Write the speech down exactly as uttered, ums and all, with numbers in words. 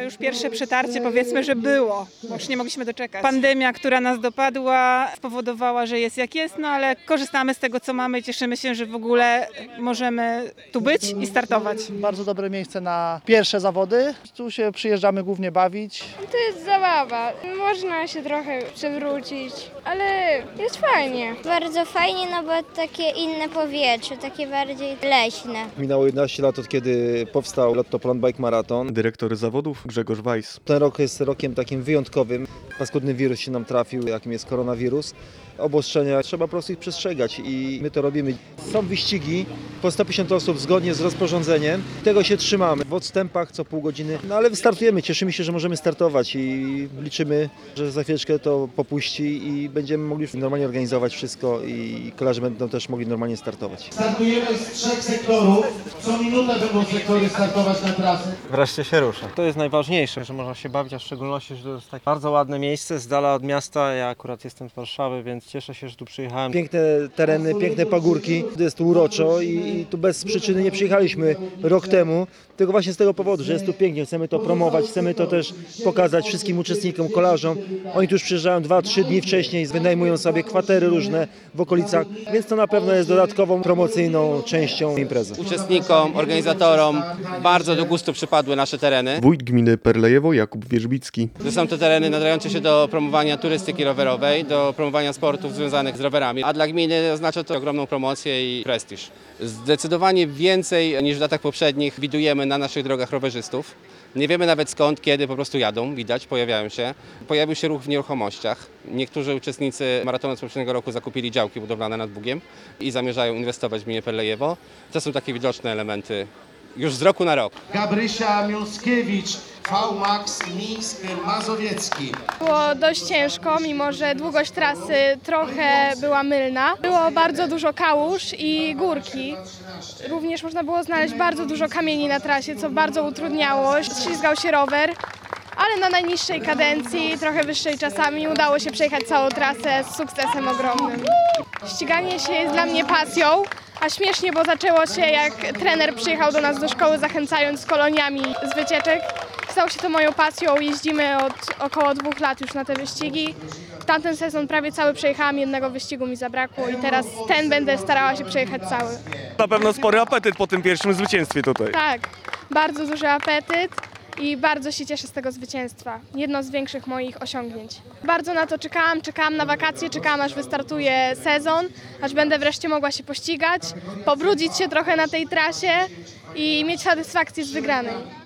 już pierwsze przetarcie, powiedzmy, że było, bo już nie mogliśmy doczekać. Pandemia, która nas dopadła, spowodowała, że jest jak jest, no ale korzystamy z tego, co mamy i cieszymy się, że w ogóle możemy tu być i startować. Bardzo dobre miejsce na pierwsze zawody. Tu się przyjeżdżamy głównie bawić. To jest zabawa. Można się trochę przewrócić, ale jest fajnie. Bardzo fajnie, no bo takie inne powietrze, takie bardziej leśne. Minęło jedenaście lat od kiedy powstał Lotto Plan Bike Marathon. Dyrektor zawodów Grzegorz Weiss. Ten rok jest rokiem takim wyjątkowym. Paskudny wirus się nam trafił, jakim jest koronawirus. Obostrzenia trzeba po prostu ich przestrzegać i my to robimy. Są wyścigi po sto pięćdziesiąt osób zgodnie z rozporządzeniem. Tego się trzymamy w odstępach co pół godziny, no ale wystartujemy. Cieszymy się, że możemy startować i liczymy, że za chwileczkę to popuści i będziemy mogli normalnie organizować wszystko i kolarze będą też mogli normalnie startować. Startujemy z trzech sektorów. Co minutę będą sektory startować na trasę. Wreszcie się rusza. To jest najważniejsze, że można się bawić, a w szczególności, że to jest takie bardzo ładne miejsce z dala od miasta. Ja akurat jestem z Warszawy, więc cieszę się, że tu przyjechałem. Piękne tereny, piękne pagórki, jest tu uroczo i tu bez przyczyny nie przyjechaliśmy rok temu, tylko właśnie z tego powodu, że jest tu pięknie, chcemy to promować, chcemy to też pokazać wszystkim uczestnikom, kolarzom. Oni tu już przyjeżdżają dwa trzy dni wcześniej, wynajmują sobie kwatery różne w okolicach, więc to na pewno jest dodatkową promocyjną częścią imprezy. Uczestnikom, organizatorom bardzo do gustu przypadły nasze tereny. Wójt gminy Perlejewo Jakub Wierzbicki. To są to tereny nadające się do promowania turystyki rowerowej, do promowania sportów związanych z rowerami, a dla gminy oznacza to ogromną promocję i prestiż. Zdecydowanie więcej niż w latach poprzednich widujemy na naszych drogach rowerzystów. Nie wiemy nawet skąd, kiedy po prostu jadą, widać, pojawiają się. Pojawił się ruch w nieruchomościach. Niektórzy uczestnicy maratonu z poprzedniego roku zakupili działki budowlane nad Bugiem i zamierzają inwestować w gminie Perlejewo. To są takie widoczne elementy już z roku na rok. Gabrysia Miąskiewicz, V-Max Mińsk Mazowiecki. Było dość ciężko, mimo że długość trasy trochę była mylna. Było bardzo dużo kałuż i górki. Również można było znaleźć bardzo dużo kamieni na trasie, co bardzo utrudniało. Ślizgał się rower, ale na najniższej kadencji, trochę wyższej czasami, udało się przejechać całą trasę z sukcesem ogromnym. Ściganie się jest dla mnie pasją, a śmiesznie, bo zaczęło się jak trener przyjechał do nas do szkoły, zachęcając z koloniami z wycieczek. Stało się to moją pasją, jeździmy od około dwóch lat już na te wyścigi. W tamten sezon prawie cały przejechałam, jednego wyścigu mi zabrakło i teraz ten będę starała się przejechać cały. Na pewno spory apetyt po tym pierwszym zwycięstwie tutaj. Tak, bardzo duży apetyt i bardzo się cieszę z tego zwycięstwa. Jedno z większych moich osiągnięć. Bardzo na to czekałam, czekałam na wakacje, czekałam aż wystartuje sezon, aż będę wreszcie mogła się pościgać, pobrudzić się trochę na tej trasie i mieć satysfakcję z wygranej.